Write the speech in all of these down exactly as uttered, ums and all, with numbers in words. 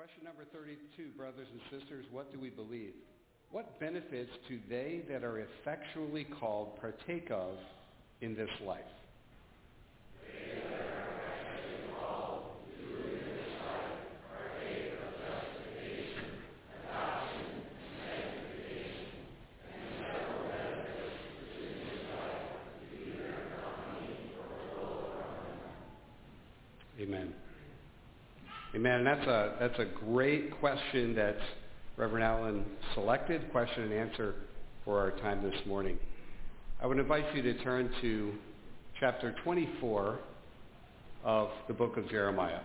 Question number thirty-two, brothers and sisters, what do we believe? What benefits do they that are effectually called partake of in this life? They that are effectually called to live in this life partake of justification, adoption, sanctification, and several benefits which in this life do either accompany or flow from them. Amen. Amen. And that's a that's a great question that Reverend Allen selected, question and answer for our time this morning. I would invite you to turn to chapter twenty-four of the book of Jeremiah.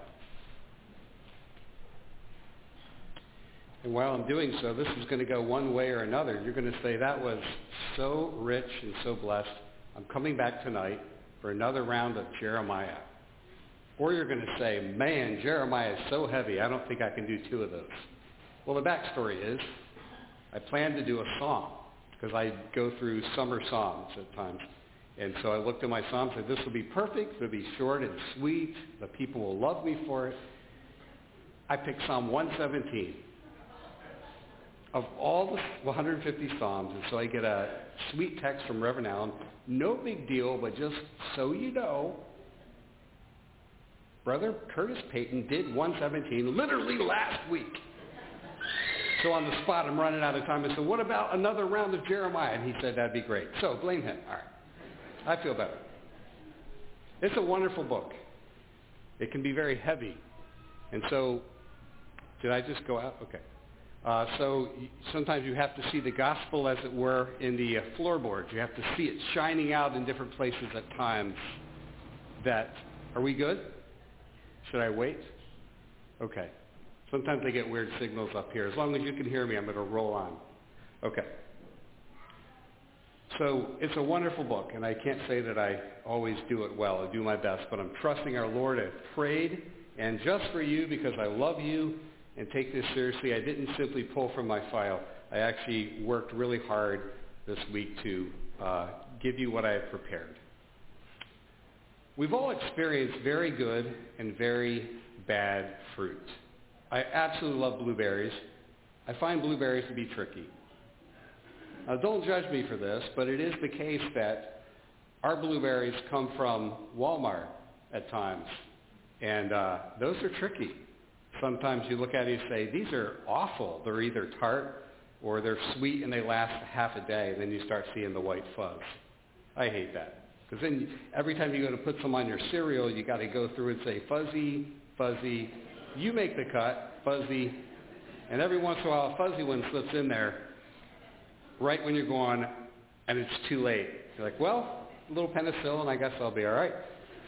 And while I'm doing so, this is going to go one way or another. You're going to say, that was so rich and so blessed. I'm coming back tonight for another round of Jeremiah. Or you're going to say, man, Jeremiah is so heavy, I don't think I can do two of those. Well, the backstory is, I plan to do a psalm, because I go through summer psalms at times. And so I looked at my psalms and said, this will be perfect, it'll be short and sweet, the people will love me for it. I picked Psalm one seventeen. Of all the one hundred fifty psalms, and so I get a sweet text from Reverend Allen, no big deal, but just so you know, Brother Curtis Payton did one seventeen literally last week. So on the spot, I'm running out of time. I said, what about another round of Jeremiah? And he said, that'd be great. So blame him. All right. I feel better. It's a wonderful book. It can be very heavy. And so, did I just go out? Okay. Uh, so sometimes you have to see the gospel, as it were, in the uh, floorboards. You have to see it shining out in different places at times. That, are we good? Should I wait? Okay. Sometimes I get weird signals up here. As long as you can hear me, I'm going to roll on. Okay. So it's a wonderful book, and I can't say that I always do it well. I do my best, but I'm trusting our Lord. I've prayed, and just for you, because I love you and take this seriously, I didn't simply pull from my file. I actually worked really hard this week to uh, give you what I have prepared. We've all experienced very good and very bad fruit. I absolutely love blueberries. I find blueberries to be tricky. Now, don't judge me for this, but it is the case that our blueberries come from Walmart at times, and uh, those are tricky. Sometimes you look at it and say, these are awful. They're either tart or they're sweet and they last half a day, and then you start seeing the white fuzz. I hate that. Because then every time you go to put some on your cereal, you got to go through and say, fuzzy, fuzzy, you make the cut, fuzzy, and every once in a while a fuzzy one slips in there right when you're going, and it's too late. You're like, well, a little penicillin, I guess I'll be all right.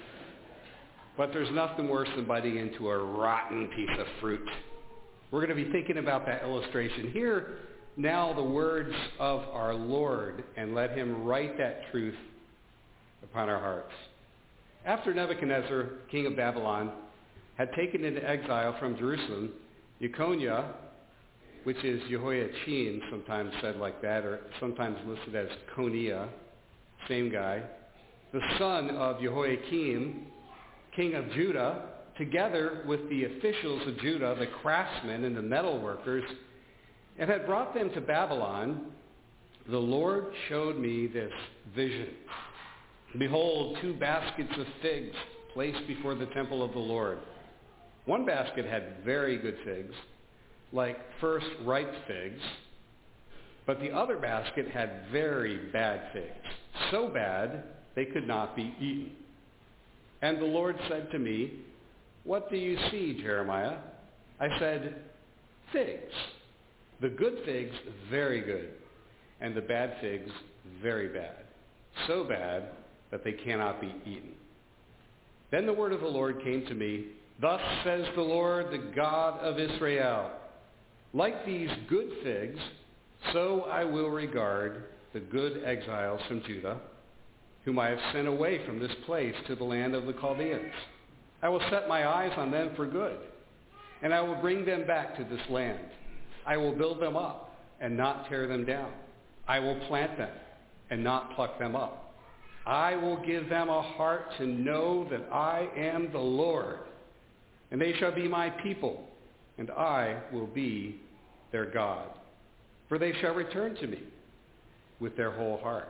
But there's nothing worse than biting into a rotten piece of fruit. We're going to be thinking about that illustration. Hear now the words of our Lord, and let him write that truth upon our hearts. After Nebuchadnezzar, king of Babylon, had taken into exile from Jerusalem Jeconiah, which is Jehoiachin, sometimes said like that, or sometimes listed as Coniah, same guy, the son of Jehoiakim, king of Judah, together with the officials of Judah, the craftsmen and the metal workers, and had brought them to Babylon, the Lord showed me this vision. Behold, two baskets of figs placed before the temple of the Lord. One basket had very good figs, like first ripe figs, but the other basket had very bad figs, so bad they could not be eaten. And the Lord said to me, what do you see, Jeremiah? I said, figs. The good figs, very good, and the bad figs, very bad, so bad that they cannot be eaten. Then the word of the Lord came to me, thus says the Lord, the God of Israel, like these good figs, so I will regard the good exiles from Judah, whom I have sent away from this place to the land of the Chaldeans. I will set my eyes on them for good, and I will bring them back to this land. I will build them up and not tear them down. I will plant them and not pluck them up. I will give them a heart to know that I am the Lord, and they shall be my people, and I will be their God. For they shall return to me with their whole heart.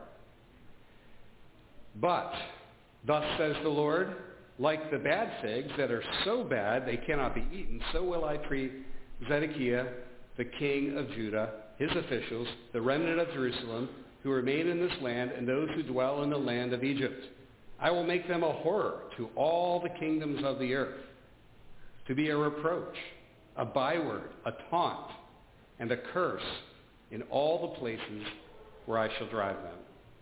But, thus says the Lord, like the bad figs that are so bad they cannot be eaten, so will I treat Zedekiah, the king of Judah, his officials, the remnant of Jerusalem, who remain in this land, and those who dwell in the land of Egypt. I will make them a horror to all the kingdoms of the earth, to be a reproach, a byword, a taunt, and a curse in all the places where I shall drive them.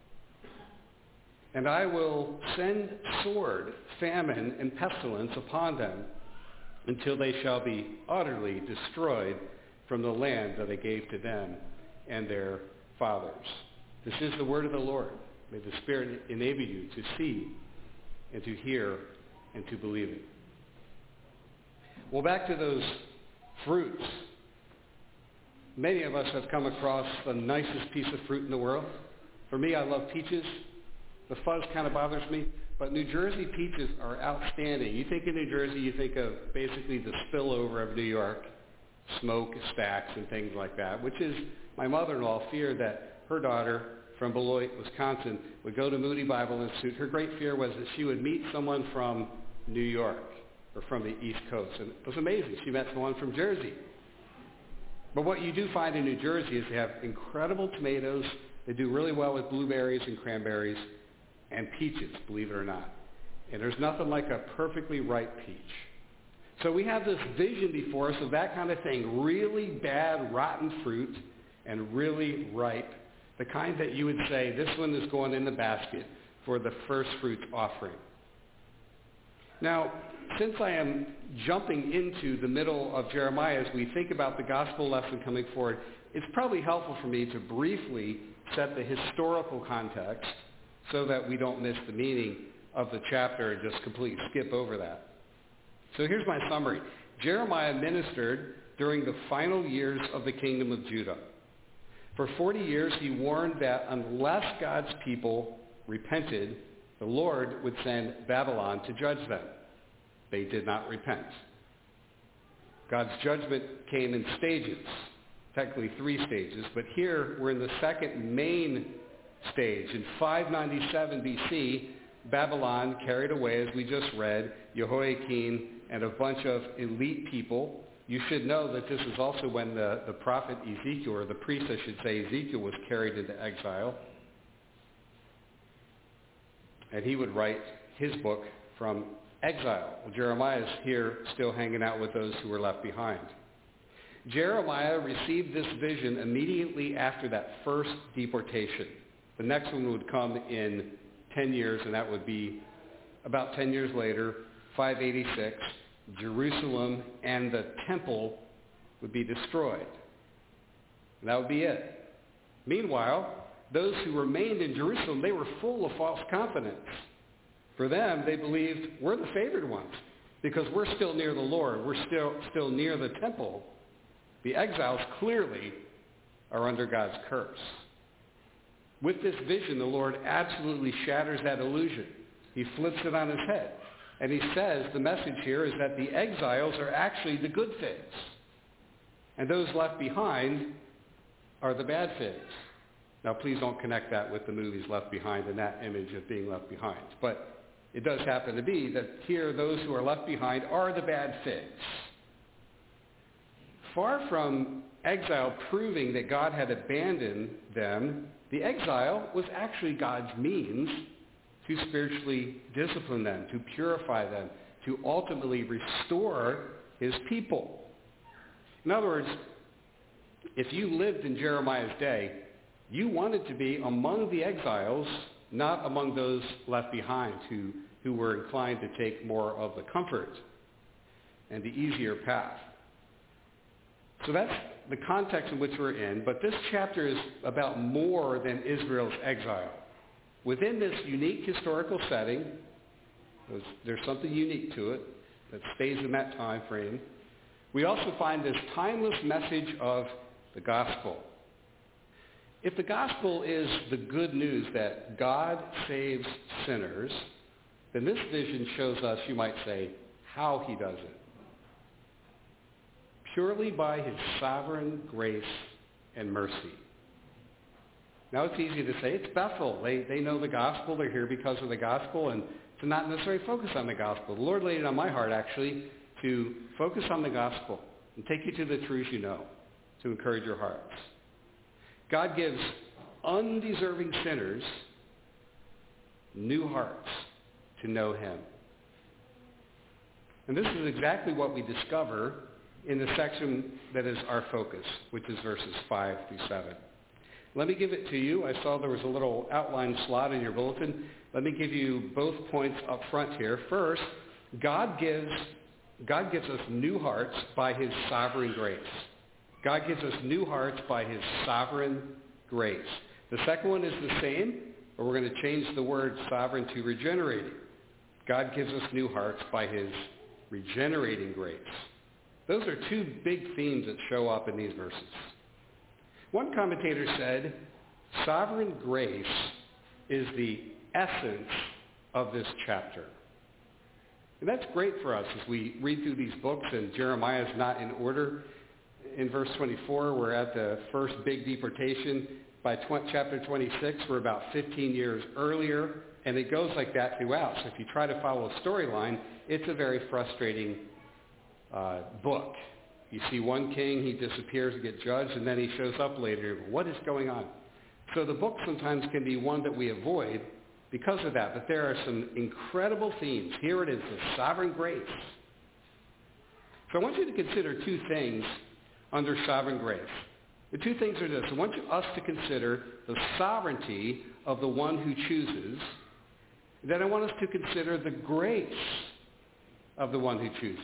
And I will send sword, famine, and pestilence upon them until they shall be utterly destroyed from the land that I gave to them and their fathers. This is the word of the Lord. May the Spirit enable you to see and to hear and to believe it. Well, back to those fruits. Many of us have come across the nicest piece of fruit in the world. For me, I love peaches. The fuzz kind of bothers me, but New Jersey peaches are outstanding. You think of New Jersey, you think of basically the spillover of New York, smoke, stacks, and things like that, which is my mother-in-law feared that her daughter from Beloit, Wisconsin, would go to Moody Bible Institute. Her great fear was that she would meet someone from New York or from the East Coast. And it was amazing. She met someone from Jersey. But what you do find in New Jersey is they have incredible tomatoes. They do really well with blueberries and cranberries and peaches, believe it or not. And there's nothing like a perfectly ripe peach. So we have this vision before us of that kind of thing, really bad, rotten fruit and really ripe, the kind that you would say, this one is going in the basket for the first fruit offering. Now, since I am jumping into the middle of Jeremiah as we think about the gospel lesson coming forward, it's probably helpful for me to briefly set the historical context so that we don't miss the meaning of the chapter and just completely skip over that. So here's my summary. Jeremiah ministered during the final years of the kingdom of Judah. For forty years, he warned that unless God's people repented, the Lord would send Babylon to judge them. They did not repent. God's judgment came in stages, technically three stages, but here we're in the second main stage. In five ninety-seven B C, Babylon carried away, as we just read, Jehoiakim and a bunch of elite people. You should know that this is also when the, the prophet Ezekiel, or the priest, I should say, Ezekiel, was carried into exile. And he would write his book from exile. Well, Jeremiah is here still hanging out with those who were left behind. Jeremiah received this vision immediately after that first deportation. The next one would come in ten years, and that would be about ten years later, five eighty-six. Jerusalem and the temple would be destroyed. And that would be it. Meanwhile, those who remained in Jerusalem, they were full of false confidence. For them, they believed, we're the favored ones because we're still near the Lord. We're still, still near the temple. The exiles clearly are under God's curse. With this vision, the Lord absolutely shatters that illusion. He flips it on his head. And he says the message here is that the exiles are actually the good figs. And those left behind are the bad figs. Now, please don't connect that with the movies Left Behind and that image of being left behind. But it does happen to be that here those who are left behind are the bad figs. Far from exile proving that God had abandoned them, the exile was actually God's means to spiritually discipline them, to purify them, to ultimately restore his people. In other words, if you lived in Jeremiah's day, you wanted to be among the exiles, not among those left behind who, who were inclined to take more of the comfort and the easier path. So that's the context in which we're in, but this chapter is about more than Israel's exile. Within this unique historical setting, there's, there's something unique to it that stays in that time frame. We also find this timeless message of the gospel. If the gospel is the good news that God saves sinners, then this vision shows us, you might say, how he does it. purely by his sovereign grace and mercy. Now it's easy to say, it's Bethel. They, they know the gospel. They're here because of the gospel, and to not necessarily focus on the gospel. The Lord laid it on my heart, actually, to focus on the gospel and take you to the truths you know, to encourage your hearts. God gives undeserving sinners new hearts to know him. And this is exactly what we discover in the section that is our focus, which is verses five through seven. Let me give it to you. I saw there was a little outline slot in your bulletin. Let me give you both points up front here. First, God gives, God gives us new hearts by his sovereign grace. God gives us new hearts by his sovereign grace. The second one is the same, but we're going to change the word sovereign to regenerating. God gives us new hearts by his regenerating grace. Those are two big themes that show up in these verses. One commentator said, sovereign grace is the essence of this chapter. And that's great for us as we read through these books, and Jeremiah is not in order. In verse twenty-four, we're at the first big deportation. By tw- chapter twenty-six, we're about fifteen years earlier, and it goes like that throughout. So if you try to follow a storyline, it's a very frustrating uh, book. You see one king, he disappears to get judged, and then he shows up later. What is going on? So the book sometimes can be one that we avoid because of that. But there are some incredible themes. Here it is, the sovereign grace. So I want you to consider two things under sovereign grace. The two things are this. I want you, us to consider the sovereignty of the one who chooses. Then I want us to consider the grace of the one who chooses.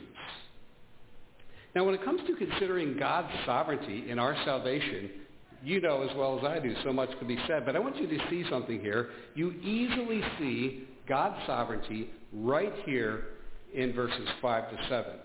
Now, when it comes to considering God's sovereignty in our salvation, you know as well as I do, so much could be said, but I want you to see something here. You easily see God's sovereignty right here in verses five to seven.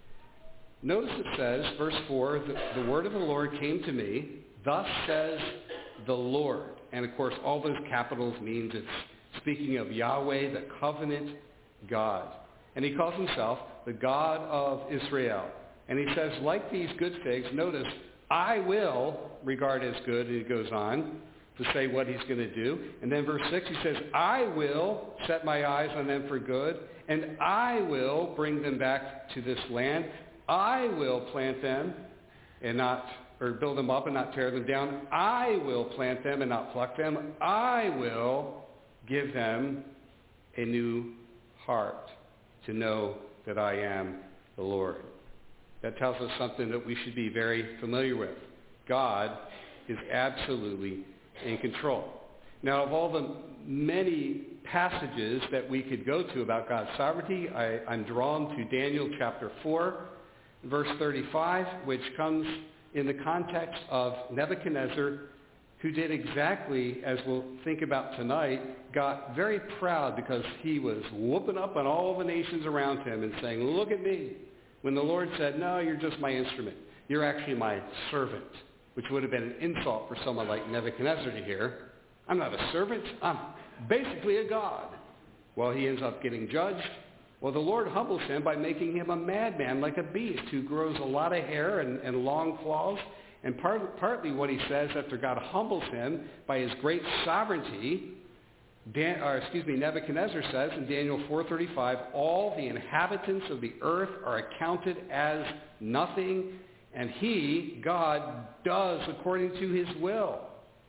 Notice it says, verse four, the, the word of the Lord came to me, thus says the Lord. And of course, all those capitals means it's speaking of Yahweh, the covenant God. And he calls himself the God of Israel. And he says, like these good figs, notice, I will regard as good, and he goes on to say what he's going to do. And then verse six, he says, I will set my eyes on them for good, and I will bring them back to this land. I will plant them and not, or build them up and not tear them down. I will plant them and not pluck them. I will give them a new heart to know that I am the Lord. That tells us something that we should be very familiar with. God is absolutely in control. Now, of all the many passages that we could go to about God's sovereignty, I, I'm drawn to Daniel chapter four, verse thirty-five, which comes in the context of Nebuchadnezzar, who did exactly as we'll think about tonight, got very proud because he was whooping up on all the nations around him and saying, look at me. When the Lord said, no, you're just my instrument. You're actually my servant, which would have been an insult for someone like Nebuchadnezzar to hear. I'm not a servant. I'm basically a god. Well, he ends up getting judged. Well, the Lord humbles him by making him a madman like a beast who grows a lot of hair and, and long claws. And part, partly what he says after God humbles him by his great sovereignty, Dan, or excuse me, Nebuchadnezzar says in Daniel four thirty-five, all the inhabitants of the earth are accounted as nothing, and he, God, does according to his will.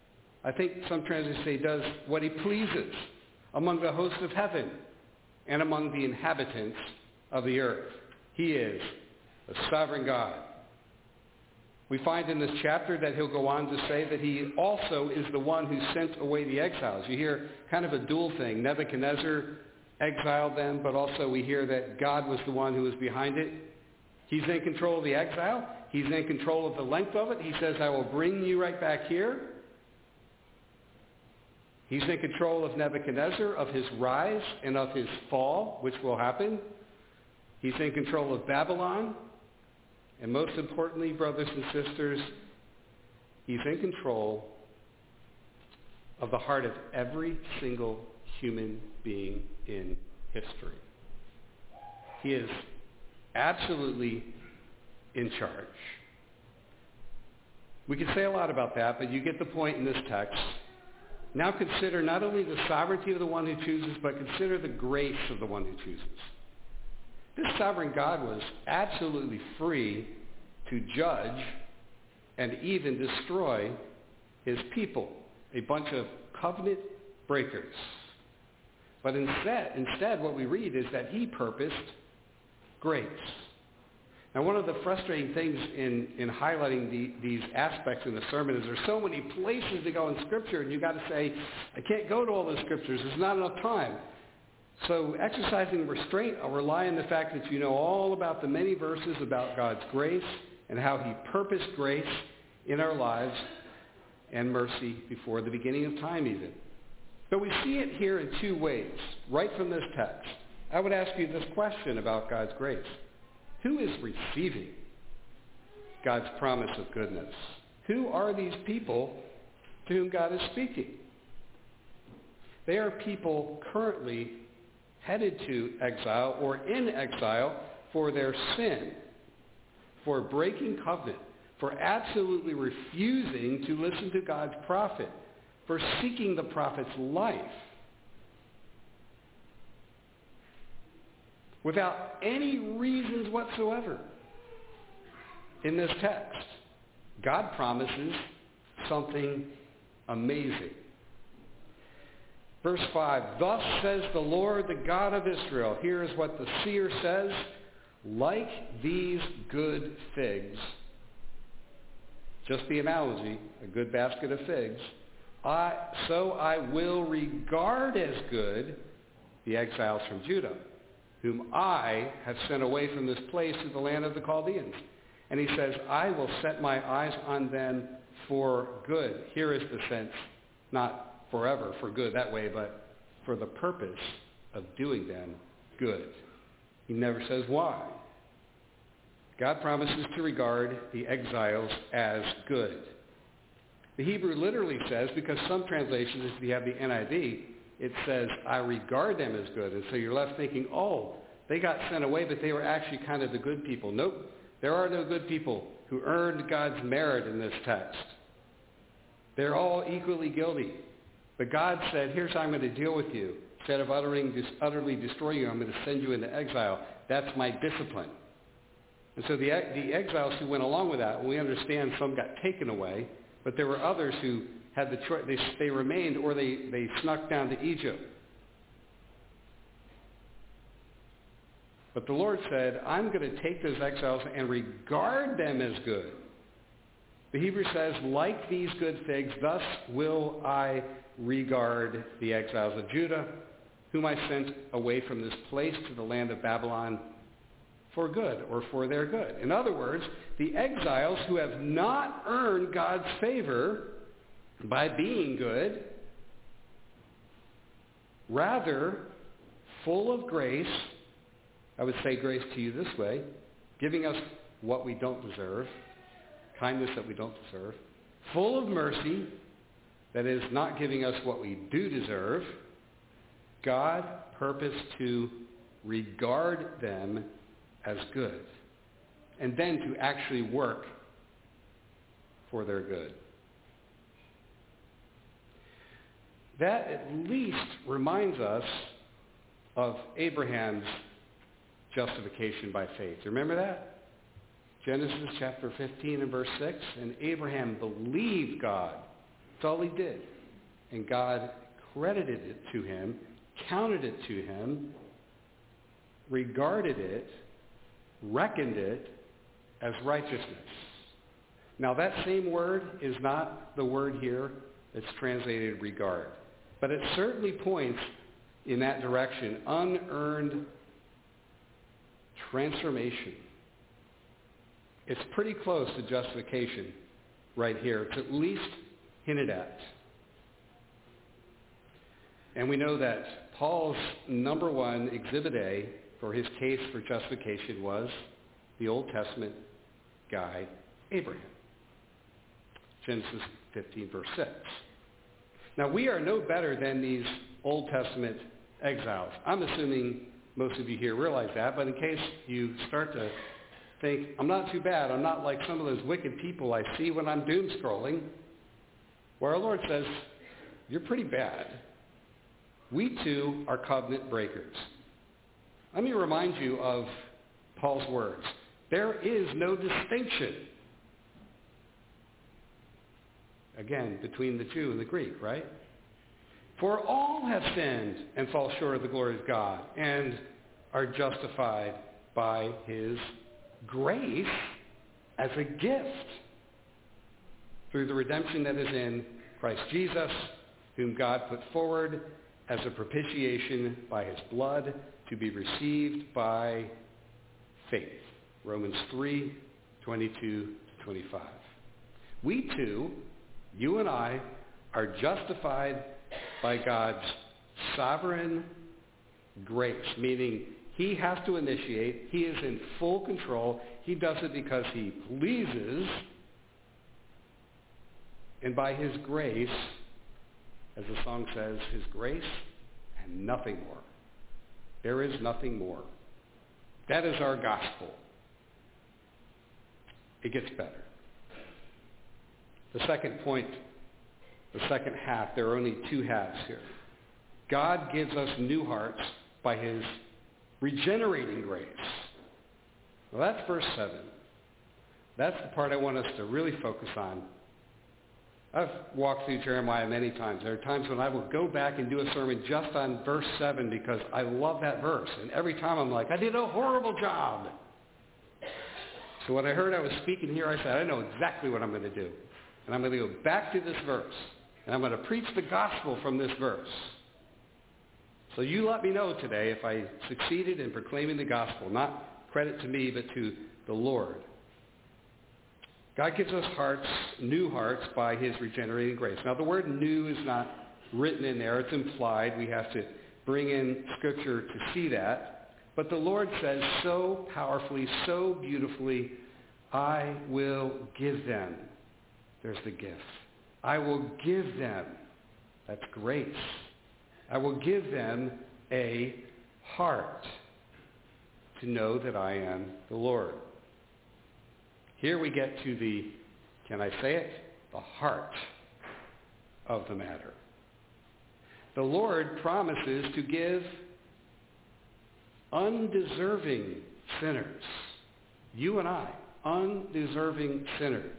I think some translations say does what he pleases among the hosts of heaven and among the inhabitants of the earth. He is the sovereign God. We find in this chapter that he'll go on to say that he also is the one who sent away the exiles. You hear kind of a dual thing. Nebuchadnezzar exiled them, but also we hear that God was the one who was behind it. He's in control of the exile. He's in control of the length of it. He says, I will bring you right back here. He's in control of Nebuchadnezzar, of his rise and of his fall, which will happen. He's in control of Babylon. And most importantly, brothers and sisters, he's in control of the heart of every single human being in history. He is absolutely in charge. We could say a lot about that, but you get the point in this text. Now consider not only the sovereignty of the one who chooses, but consider the grace of the one who chooses. This sovereign God was absolutely free to judge and even destroy his people, a bunch of covenant breakers. But instead, instead, what we read is that he purposed grace. Now, one of the frustrating things in, in highlighting the, these aspects in the sermon is there's so many places to go in Scripture, and you've got to say, I can't go to all those Scriptures. There's not enough time. So exercising restraint, I'll rely on the fact that you know all about the many verses about God's grace and how he purposed grace in our lives and mercy before the beginning of time even. But we see it here in two ways, right from this text. I would ask you this question about God's grace. Who is receiving God's promise of goodness? Who are these people to whom God is speaking? They are people currently headed to exile or in exile for their sin, for breaking covenant, for absolutely refusing to listen to God's prophet, for seeking the prophet's life. Without any reasons whatsoever. In this text, God promises something amazing. Verse five, thus says the Lord, the God of Israel. Here is what the seer says. Like these good figs, just the analogy, a good basket of figs, I, so I will regard as good the exiles from Judah, whom I have sent away from this place to the land of the Chaldeans. And he says, I will set my eyes on them for good. Here is the sense, not forever, for good that way, but for the purpose of doing them good. He never says why. God promises to regard the exiles as good. The Hebrew literally says, because some translations, if you have the N I V, it says, I regard them as good. And so you're left thinking, oh, they got sent away, but they were actually kind of the good people. Nope, there are no good people who earned God's merit in this text. They're all equally guilty. But God said, here's how I'm going to deal with you. Instead of uttering, utterly destroying you, I'm going to send you into exile. That's my discipline. And so the, the exiles who went along with that, we understand some got taken away, but there were others who had the choice. They, they remained or they, they snuck down to Egypt. But the Lord said, I'm going to take those exiles and regard them as good. The Hebrew says, like these good figs, thus will I regard the exiles of Judah, whom I sent away from this place to the land of Babylon for good, or for their good. In other words, the exiles who have not earned God's favor by being good, rather full of grace, I would say grace to you this way, giving us what we don't deserve, kindness that we don't deserve, full of mercy, that is not giving us what we do deserve, God purposed to regard them as good, and then to actually work for their good. That at least reminds us of Abraham's justification by faith. Remember that? Genesis chapter fifteen and verse six. And Abraham believed God. That's all he did. And God credited it to him, counted it to him, regarded it, reckoned it as righteousness. Now that same word is not the word here that's translated regard. But it certainly points in that direction, unearned transformation. It's pretty close to justification right here. It's at least hinted at. And we know that Paul's number one exhibit A for his case for justification was the Old Testament guy, Abraham. Genesis fifteen, verse six. Now, we are no better than these Old Testament exiles. I'm assuming most of you here realize that, but in case you start to think, I'm not too bad. I'm not like some of those wicked people I see when I'm doom scrolling, where our Lord says, you're pretty bad. We too are covenant breakers. Let me remind you of Paul's words. There is no distinction, again, between the Jew and the Greek, right? For all have sinned and fall short of the glory of God and are justified by his grace as a gift through the redemption that is in Christ Jesus, whom God put forward as a propitiation by his blood to be received by faith. Romans three, twenty-two to twenty-five. We too, you and I, are justified by God's sovereign grace, meaning he has to initiate. He is in full control. He does it because he pleases. And by his grace, as the song says, his grace and nothing more. There is nothing more. That is our gospel. It gets better. The second point, the second half, there are only two halves here. God gives us new hearts by his regenerating grace. Well, that's verse seven. That's the part I want us to really focus on. I've walked through Jeremiah many times. There are times when I will go back and do a sermon just on verse seven because I love that verse. And every time I'm like, I did a horrible job. So when I heard I was speaking here, I said, I know exactly what I'm going to do. And I'm going to go back to this verse. And I'm going to preach the gospel from this verse. So you let me know today if I succeeded in proclaiming the gospel. Not credit to me, but to the Lord. God gives us hearts, new hearts, by his regenerating grace. Now, the word new is not written in there. It's implied. We have to bring in Scripture to see that. But the Lord says so powerfully, so beautifully, I will give them. There's the gift. I will give them. That's grace. I will give them a heart to know that I am the Lord. Here we get to the, can I say it? The heart of the matter. The Lord promises to give undeserving sinners, you and I, undeserving sinners,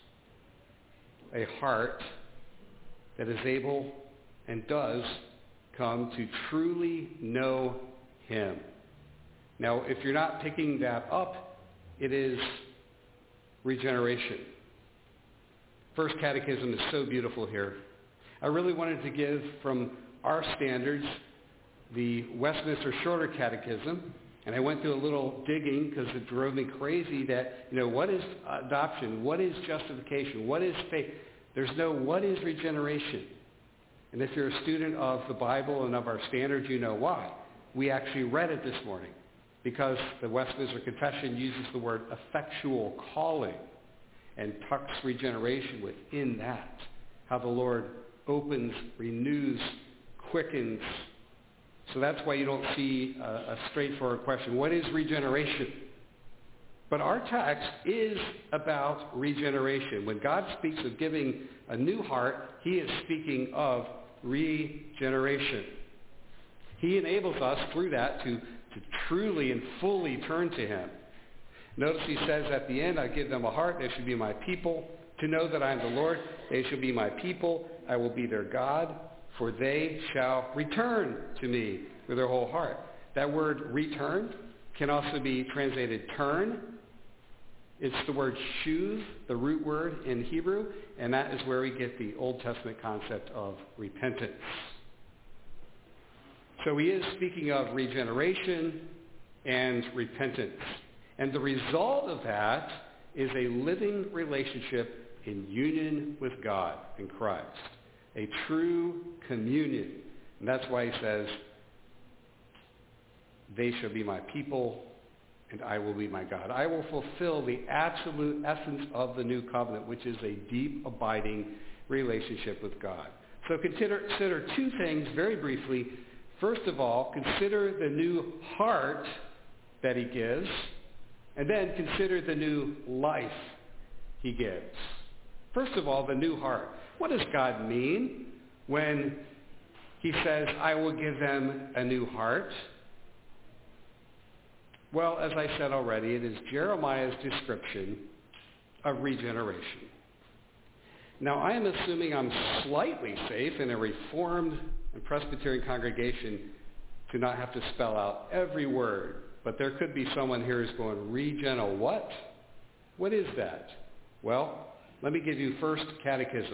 a heart that is able and does come to truly know him. Now, if you're not picking that up, it is regeneration. First Catechism is so beautiful here. I really wanted to give from our standards the Westminster Shorter Catechism, and I went through a little digging because it drove me crazy that, you know, what is adoption? What is justification? What is faith? There's no what is regeneration. And if you're a student of the Bible and of our standards, you know why. We actually read it this morning because the Westminster Confession uses the word effectual calling and tucks regeneration within that. How the Lord opens, renews, quickens. So that's why you don't see a, a straightforward question. What is regeneration? But our text is about regeneration. When God speaks of giving a new heart, he is speaking of regeneration. He enables us through that to, to truly and fully turn to him. Notice he says at the end, I give them a heart, they should be my people. To know that I am the Lord, they shall be my people. I will be their God, for they shall return to me with their whole heart. That word return can also be translated turn. It's the word shuv, the root word in Hebrew, and that is where we get the Old Testament concept of repentance. So he is speaking of regeneration and repentance. And the result of that is a living relationship in union with God in Christ. A true communion. And that's why he says, they shall be my people, and I will be my God. I will fulfill the absolute essence of the new covenant, which is a deep, abiding relationship with God. So consider, consider two things very briefly. First of all, consider the new heart that he gives. And then consider the new life he gives. First of all, the new heart. What does God mean when he says, I will give them a new heart? Well, as I said already, it is Jeremiah's description of regeneration. Now, I am assuming I'm slightly safe in a Reformed and Presbyterian congregation to not have to spell out every word. But there could be someone here who's going, regen a what? What is that? Well, let me give you First Catechism.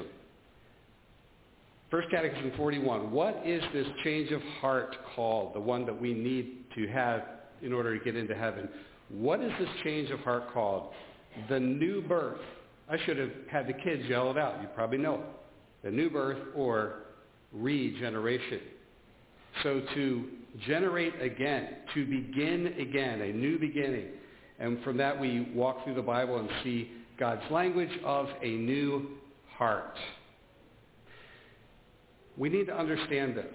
First Catechism forty-one. What is this change of heart called? The one that we need to have in order to get into heaven. What is this change of heart called? The new birth. I should have had the kids yell it out. You probably know it. The new birth or regeneration. So to generate again, to begin again, a new beginning. And from that we walk through the Bible and see God's language of a new heart. We need to understand this.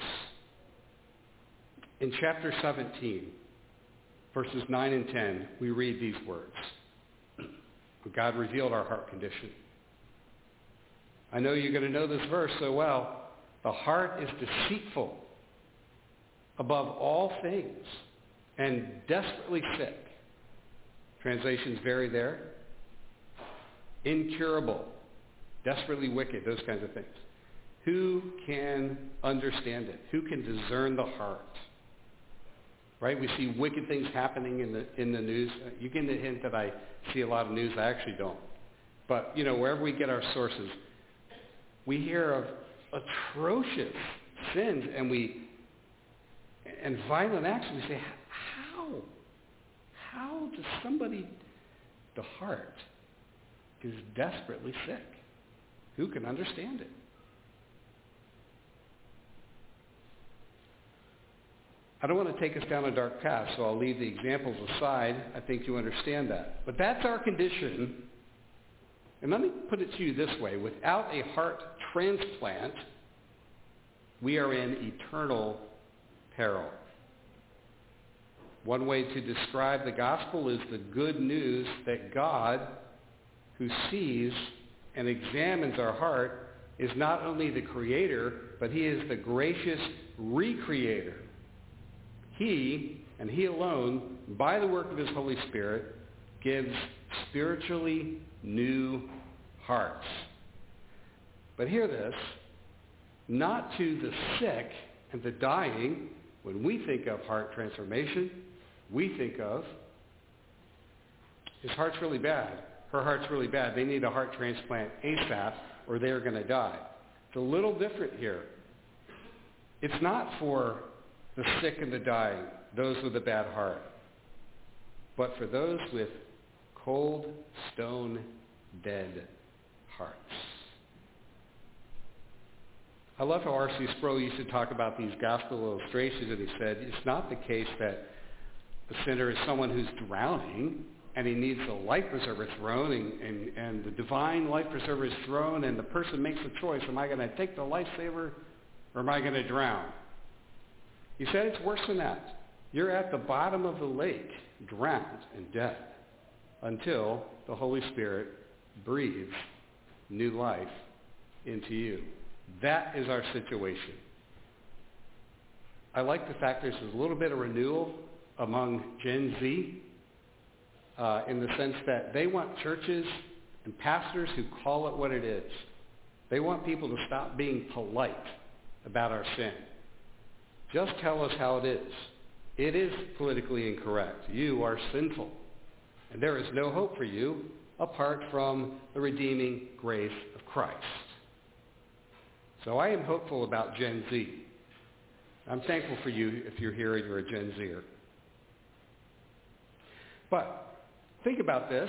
In chapter seventeen, verses nine and ten, we read these words. God revealed our heart condition. I know you're going to know this verse so well. The heart is deceitful above all things and desperately sick. Translations vary there. Incurable, desperately wicked, those kinds of things. Who can understand it? Who can discern the heart? Right? We see wicked things happening in the in the news. You get the hint that I see a lot of news. I actually don't. But, you know, wherever we get our sources, we hear of atrocious sins and we and violent acts. We say, how? How does somebody, the heart, is desperately sick? Who can understand it? I don't want to take us down a dark path, so I'll leave the examples aside. I think you understand that. But that's our condition. And let me put it to you this way. Without a heart transplant, we are in eternal peril. One way to describe the gospel is the good news that God, who sees and examines our heart, is not only the creator, but he is the gracious recreator. He, and he alone, by the work of his Holy Spirit, gives spiritually new hearts. But hear this, not to the sick and the dying. When we think of heart transformation, we think of, his heart's really bad, her heart's really bad, they need a heart transplant ASAP or they're going to die. It's a little different here. It's not for the sick and the dying, those with a bad heart, but for those with cold, stone, dead hearts. I love how R C Sproul used to talk about these gospel illustrations, and he said, it's not the case that the sinner is someone who's drowning and he needs a life preserver thrown, and, and, and the divine life preserver is thrown, and the person makes a choice, am I going to take the lifesaver or am I going to drown? He said it's worse than that. You're at the bottom of the lake, drowned and dead, until the Holy Spirit breathes new life into you. That is our situation. I like the fact there's a little bit of renewal among Gen Z uh, in the sense that they want churches and pastors who call it what it is. They want people to stop being polite about our sin. Just tell us how it is. It is politically incorrect. You are sinful. And there is no hope for you apart from the redeeming grace of Christ. So I am hopeful about Gen Z. I'm thankful for you if you're here and you're a Gen Zer. But think about this.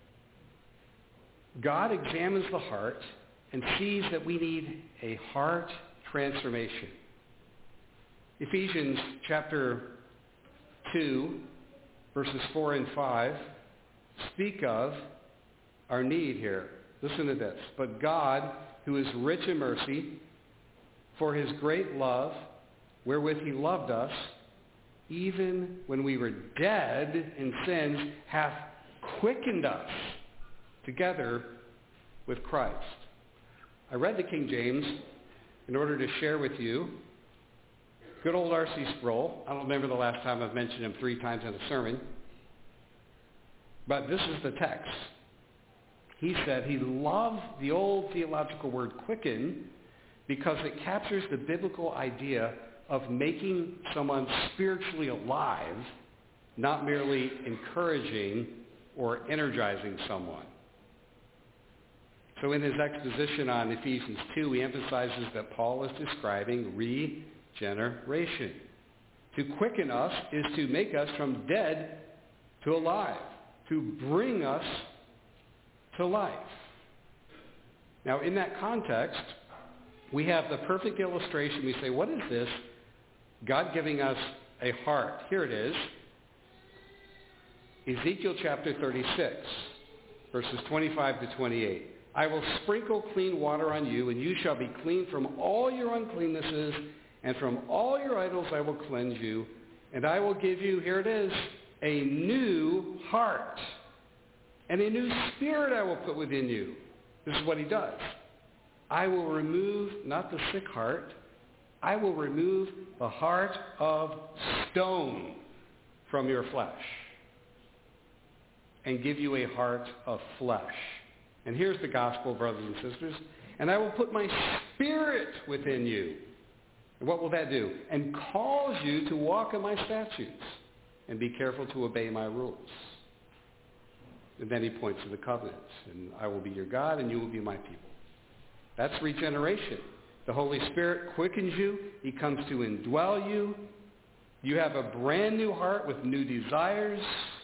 God examines the heart and sees that we need a heart transformation. Ephesians chapter two, verses four and five, speak of our need here. Listen to this. But God, who is rich in mercy, for his great love, wherewith he loved us, even when we were dead in sins, hath quickened us together with Christ. I read the King James in order to share with you. Good old R C Sproul. I don't remember the last time I've mentioned him three times in a sermon. But this is the text. He said he loved the old theological word quicken because it captures the biblical idea of making someone spiritually alive, not merely encouraging or energizing someone. So in his exposition on Ephesians two, he emphasizes that Paul is describing regeneration. To quicken us is to make us from dead to alive, to bring us to life. Now, in that context, we have the perfect illustration. We say, what is this? God giving us a heart. Here it is. Ezekiel chapter thirty-six, verses twenty-five to twenty-eight. I will sprinkle clean water on you, and you shall be clean from all your uncleannesses, and from all your idols I will cleanse you, and I will give you, here it is, a new heart, and a new spirit I will put within you. This is what he does. I will remove, not the sick heart, I will remove the heart of stone from your flesh and give you a heart of flesh. And here's the gospel, brothers and sisters. And I will put my spirit within you. And what will that do? And cause you to walk in my statutes and be careful to obey my rules. And then he points to the covenants. And I will be your God and you will be my people. That's regeneration. The Holy Spirit quickens you. He comes to indwell you. You have a brand new heart with new desires.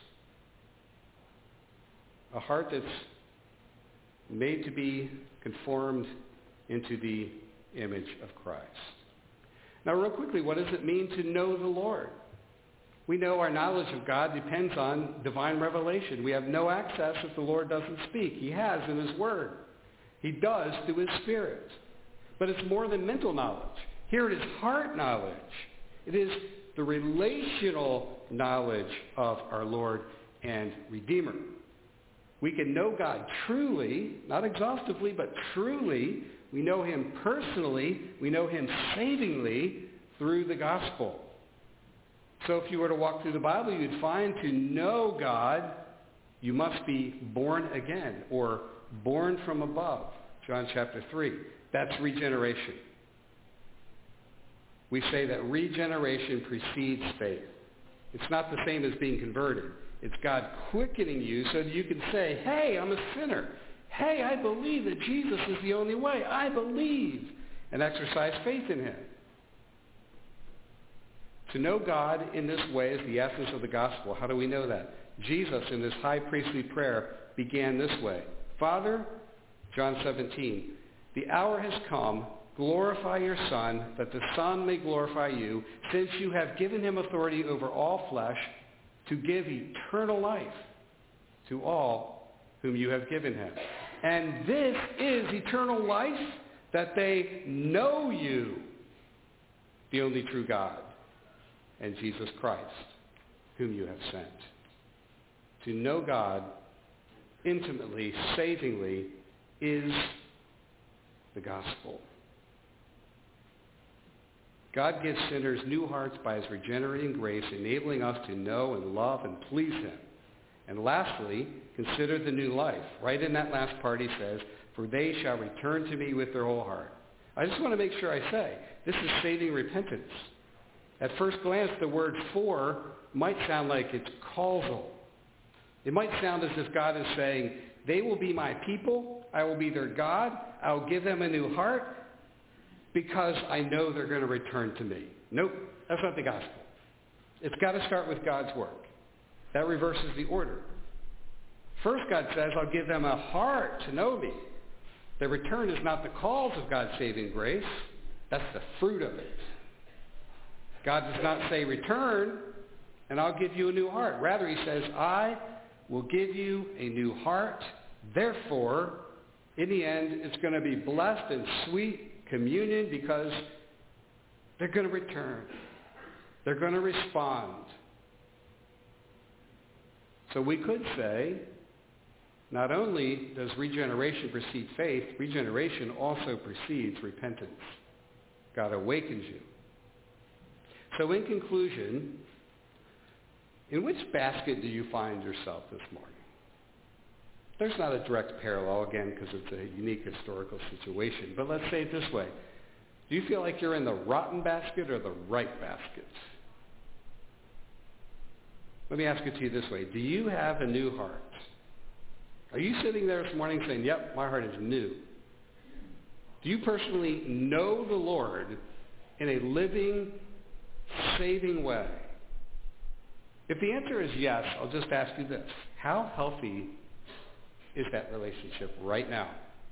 A heart that's made to be conformed into the image of Christ. Now, real quickly, what does it mean to know the Lord? We know our knowledge of God depends on divine revelation. We have no access if the Lord doesn't speak. He has in his word. He does through his Spirit. But it's more than mental knowledge. Here it is heart knowledge. It is the relational knowledge of our Lord and Redeemer. We can know God truly, not exhaustively, but truly. We know him personally. We know him savingly through the gospel. So if you were to walk through the Bible, you'd find to know God, you must be born again or born from above. John chapter three. That's regeneration. We say that regeneration precedes faith. It's not the same as being converted. It's God quickening you so that you can say, hey, I'm a sinner. Hey, I believe that Jesus is the only way. I believe. And exercise faith in him. To know God in this way is the essence of the gospel. How do we know that? Jesus, in his high priestly prayer, began this way. Father, John seventeen, the hour has come. Glorify your Son, that the Son may glorify you, since you have given him authority over all flesh, to give eternal life to all whom you have given him. And this is eternal life, that they know you, the only true God, and Jesus Christ, whom you have sent. To know God intimately, savingly, is the gospel. God gives sinners new hearts by his regenerating grace, enabling us to know and love and please him. And lastly, consider the new life. Right in that last part he says, for they shall return to me with their whole heart. I just want to make sure I say, this is saving repentance. At first glance, the word for might sound like it's causal. It might sound as if God is saying, they will be my people, I will be their God, I will give them a new heart, because I know they're going to return to me. Nope, that's not the gospel. It's got to start with God's work. That reverses the order. First, God says, I'll give them a heart to know me. The return is not the cause of God's saving grace. That's the fruit of it. God does not say, return, and I'll give you a new heart. Rather, he says, I will give you a new heart. Therefore, in the end, it's going to be blessed and sweet communion because they're going to return. They're going to respond. So we could say Not only does regeneration precede faith, regeneration also precedes repentance. God awakens you. So in conclusion, in which basket do you find yourself this morning? There's not a direct parallel, again, because it's a unique historical situation. But let's say it this way. Do you feel like you're in the rotten basket or the right basket? Let me ask it to you this way. Do you have a new heart? Are you sitting there this morning saying, yep, my heart is new? Do you personally know the Lord in a living, saving way? If the answer is yes, I'll just ask you this. How healthy is that relationship right now?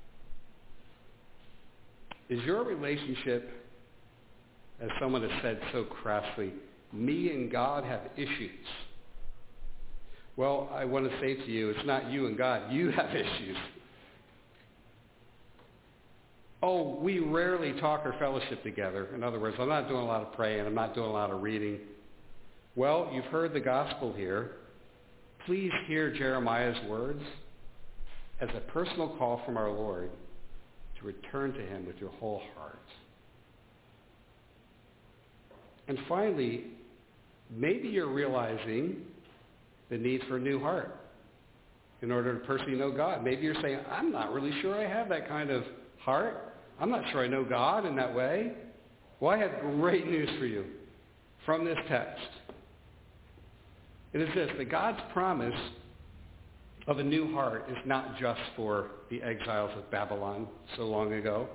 Is your relationship, as someone has said so crassly, me and God have issues? Well, I want to say to you, it's not you and God. You have issues. Oh, we rarely talk or fellowship together. In other words, I'm not doing a lot of praying. I'm not doing a lot of reading. Well, you've heard the gospel here. Please hear Jeremiah's words as a personal call from our Lord to return to him with your whole heart. And finally, maybe you're realizing the need for a new heart in order to personally know God. Maybe you're saying, I'm not really sure I have that kind of heart. I'm not sure I know God in that way. Well, I have great news for you from this text. It is this, that God's promise of a new heart is not just for the exiles of Babylon so long ago.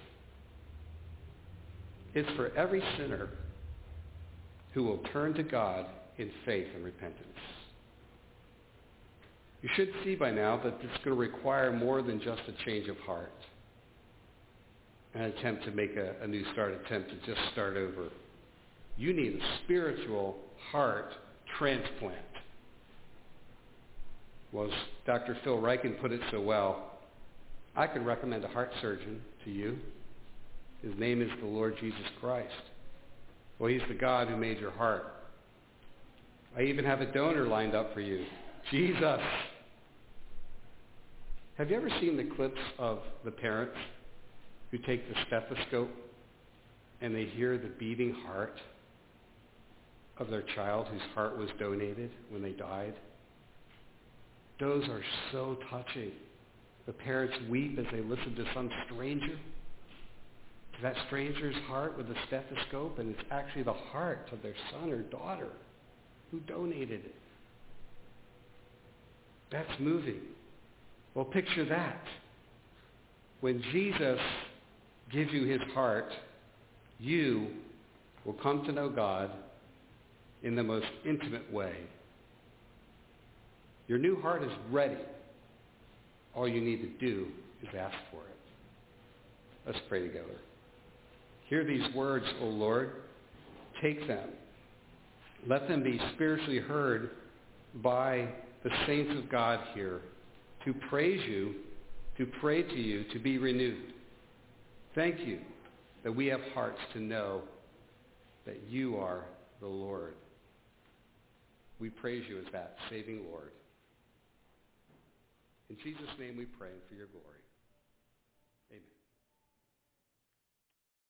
It's for every sinner who will turn to God in faith and repentance. You should see by now that it's going to require more than just a change of heart, an attempt to make a, a new start, attempt to just start over. You need a spiritual heart transplant. Well, as Doctor Phil Ryken put it so well, I could recommend a heart surgeon to you. His name is the Lord Jesus Christ. Well, he's the God who made your heart. I even have a donor lined up for you. Jesus. Have you ever seen the clips of the parents who take the stethoscope and they hear the beating heart of their child whose heart was donated when they died? Those are so touching. The parents weep as they listen to some stranger, to that stranger's heart with a stethoscope, and it's actually the heart of their son or daughter who donated it. That's moving. Well, picture that. When Jesus gives you his heart, you will come to know God in the most intimate way. Your new heart is ready. All you need to do is ask for it. Let's pray together. Hear these words, O Lord. Take them. Let them be spiritually heard by the saints of God here, to praise you, to pray to you, to be renewed. Thank you that we have hearts to know that you are the Lord. We praise you as that saving Lord. In Jesus' name we pray, and for your glory. Amen.